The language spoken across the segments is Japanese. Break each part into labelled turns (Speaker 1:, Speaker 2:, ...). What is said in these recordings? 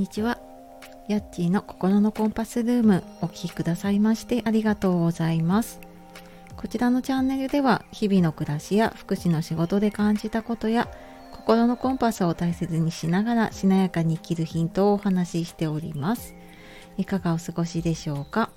Speaker 1: にちは。やっちーの心のコンパスルーム、お聞きくださいましてありがとうございます。こちらのチャンネルでは日々の暮らしや福祉の仕事で感じたことや心のコンパスを大切にしながらしなやかに生きるヒントをお話ししております。いかがお過ごしでしょうか。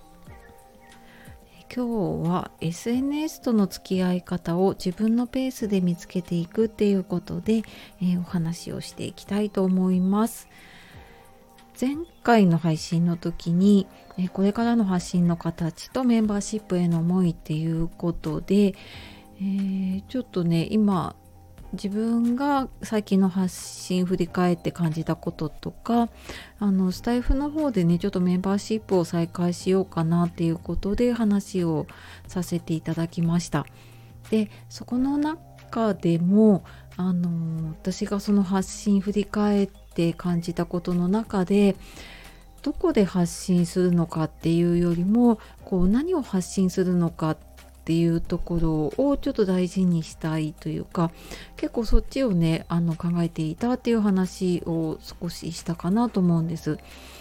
Speaker 1: 今日は SNS との付き合い方を自分のペースで見つけていくっていうことで、お話をしていきたいと思います。前回の配信の時に、これからの発信の形とメンバーシップへの思いっていうことで、ちょっとね今自分が最近の発信振り返って感じたこととか、スタイフの方でねちょっとメンバーシップを再開しようかなっていうことで話をさせていただきました。でそこの中でも私がその発信振り返って感じたことの中で、どこで発信するのかっていうよりも何を発信するのかっていうところをちょっと大事にしたいというか、結構そっちをね考えていたっていう話を少ししたかなと思うんです。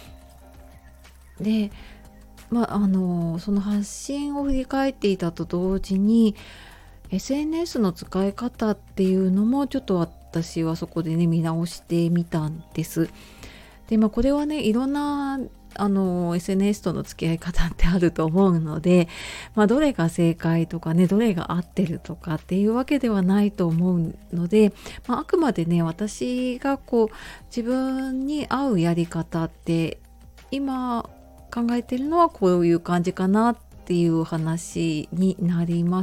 Speaker 1: でその発信を振り返っていたと同時に SNS の使い方っていうのもちょっと私はそこでね見直してみたんです。でこれはねいろんなSNS との付き合い方ってあると思うので、どれが正解とかねどれが合ってるとかっていうわけではないと思うので、あくまでね私が自分に合うやり方って今考えてるのはこういう感じかなっていう話になります。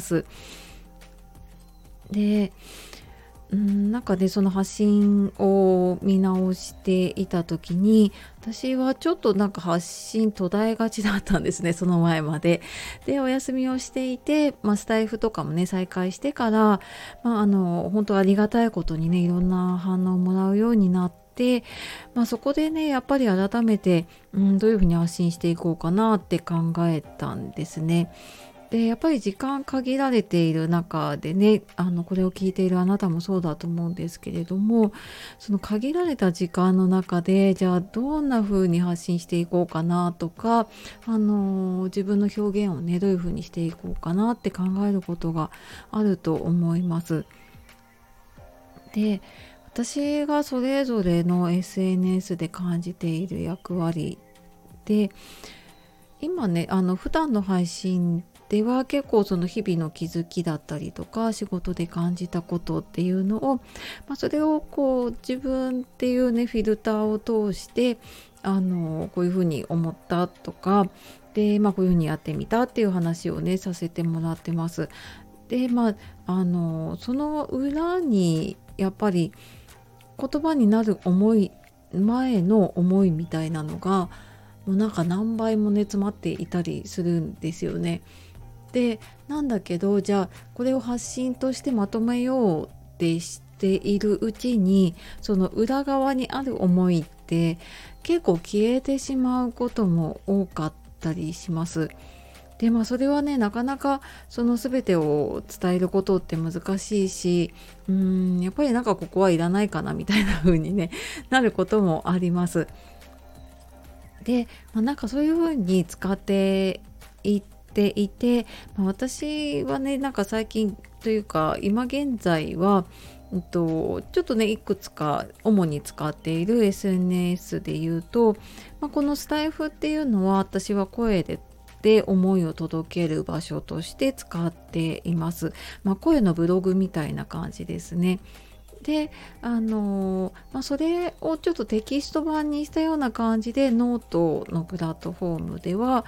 Speaker 1: でなんかねその発信を見直していた時に、私はちょっと発信途絶えがちだったんですね、その前まで。でお休みをしていて、スタイフとかもね再開してから、本当ありがたいことにねいろんな反応をもらうようになって、そこでねやっぱり改めて、どういうふうに発信していこうかなって考えたんですね。でやっぱり時間限られている中でねこれを聞いているあなたもそうだと思うんですけれども、その限られた時間の中でじゃあどんな風に発信していこうかなとか、自分の表現をねどういう風にしていこうかなって考えることがあると思います。で私がそれぞれの SNS で感じている役割で、今ね普段の配信では結構その日々の気づきだったりとか仕事で感じたことっていうのを、それを自分っていうねフィルターを通してこういうふうに思ったとかで、こういうふうにやってみたっていう話をねさせてもらってます。でその裏にやっぱり言葉になる思い前の思いみたいなのがもう何倍もね詰まっていたりするんですよね。でなんだけどじゃあこれを発信としてまとめようってしているうちに、その裏側にある思いって結構消えてしまうことも多かったりします。でそれはねなかなかその全てを伝えることって難しいし、やっぱりここはいらないかなみたいな風にねなることもあります。で、そういう風に使っていっていて、私はね最近というか今現在は、ちょっとねいくつか主に使っている SNS で言うと、このスタイフっていうのは私は声で思いを届ける場所として使っています。声のブログみたいな感じですね。でそれをちょっとテキスト版にしたような感じでノートのプラットフォームでは、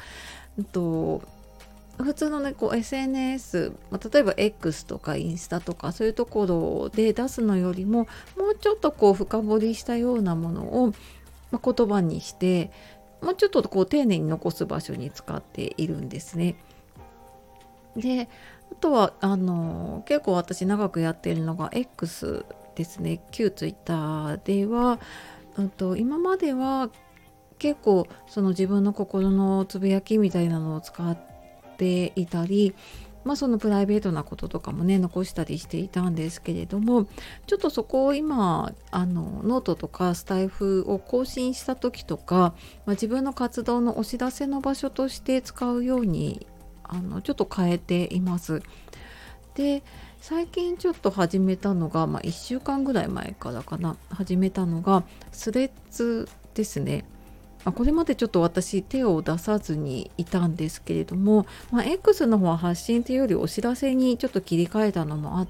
Speaker 1: 普通のねSNS、例えば X とかインスタとかそういうところで出すのよりももうちょっと深掘りしたようなものを、言葉にしてもうちょっと丁寧に残す場所に使っているんですね。であとは結構私長くやっているのが X ですね。旧 Twitter では、今までは結構その自分の心のつぶやきみたいなのを使っていたり、 そのプライベートなこととかもね残したりしていたんですけれども、ちょっとそこを今ノートとかスタイフを更新した時とか、自分の活動のお知らせの場所として使うようにちょっと変えています。で、最近ちょっと始めたのが、1週間ぐらい前からかな、始めたのがスレッズですね。これまでちょっと私手を出さずにいたんですけれども、X の方は発信というよりお知らせにちょっと切り替えたのもあって、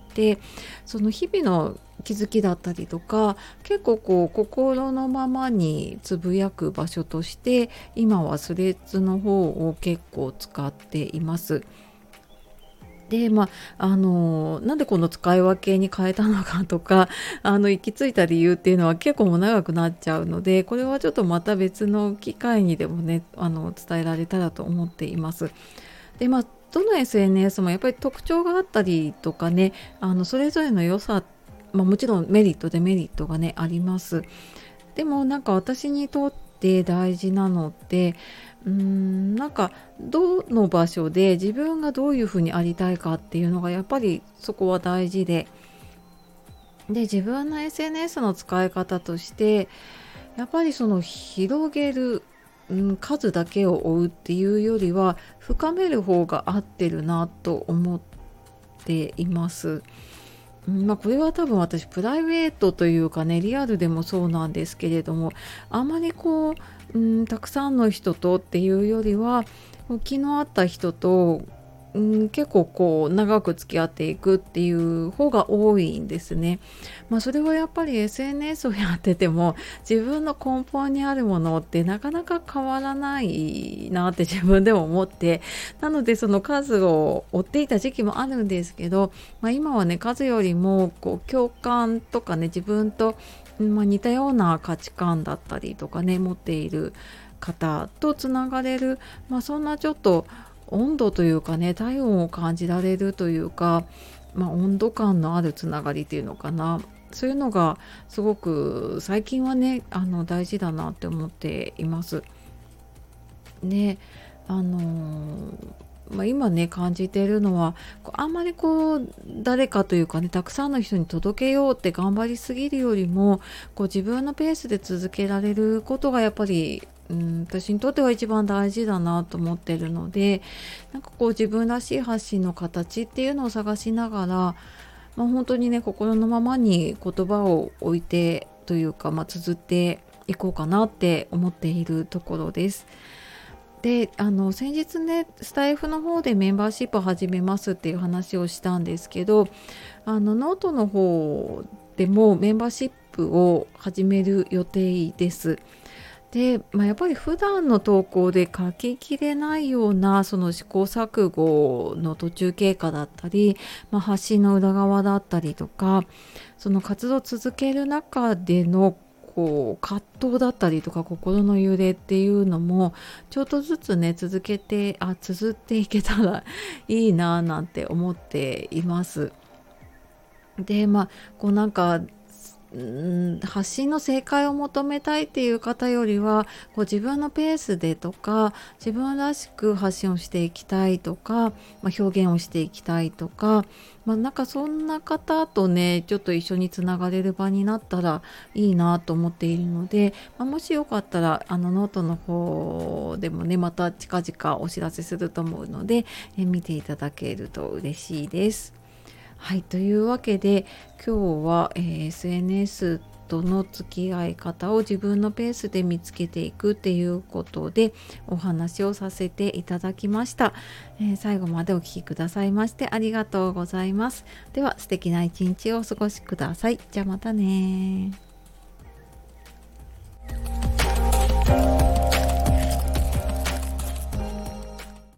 Speaker 1: その日々の気づきだったりとか、結構心のままにつぶやく場所として今はスレッズの方を結構使っています。で、なんでこの使い分けに変えたのかとか、行き着いた理由っていうのは結構もう長くなっちゃうので、これはちょっとまた別の機会にでもね、伝えられたらと思っています。で、どの SNS もやっぱり特徴があったりとかね、それぞれの良さ、もちろんメリットデメリットがね、あります。でもなんか私にとって大事なのって、なんかどの場所で自分がどういうふうにありたいかっていうのがやっぱりそこは大事で、自分の SNS の使い方としてやっぱりその広げる、数だけを追うっていうよりは深める方が合ってるなと思っています。これは多分私プライベートというかね、リアルでもそうなんですけれども、あまりたくさんの人とっていうよりは気の合った人と、結構長く付き合っていくっていう方が多いんですね。それはやっぱり SNS をやってても自分の根本にあるものってなかなか変わらないなって自分でも思って、なのでその数を追っていた時期もあるんですけど、今はね数よりも共感とかね、自分と、似たような価値観だったりとかね持っている方とつながれる、そんなちょっと温度というかね、体温を感じられるというか、温度感のあるつながりっていうのかな、そういうのがすごく最近はね大事だなって思っています。で、今ね感じているのは、あんまり誰かというかね、たくさんの人に届けようって頑張りすぎるよりも、自分のペースで続けられることがやっぱり、私にとっては一番大事だなと思ってるので、なんか自分らしい発信の形っていうのを探しながら、本当にね心のままに言葉を置いてというか、綴っていこうかなって思っているところです。で、先日ねスタイフの方でメンバーシップ始めますっていう話をしたんですけど、ノートの方でもメンバーシップを始める予定です。で、やっぱり普段の投稿で書ききれないようなその試行錯誤の途中経過だったり、発信の裏側だったりとか、その活動を続ける中での葛藤だったりとか心の揺れっていうのもちょっとずつね綴っていけたらいいななんて思っています。で、なんか発信の正解を求めたいっていう方よりは自分のペースでとか自分らしく発信をしていきたいとか、表現をしていきたいとか、なんかそんな方とねちょっと一緒につながれる場になったらいいなと思っているので、もしよかったらノートの方でもねまた近々お知らせすると思うので、見ていただけると嬉しいです。はい、というわけで今日は、SNS との付き合い方を自分のペースで見つけていくっていうことでお話をさせていただきました。最後までお聞きくださいましてありがとうございます。では素敵な一日をお過ごしください。じゃあまたね。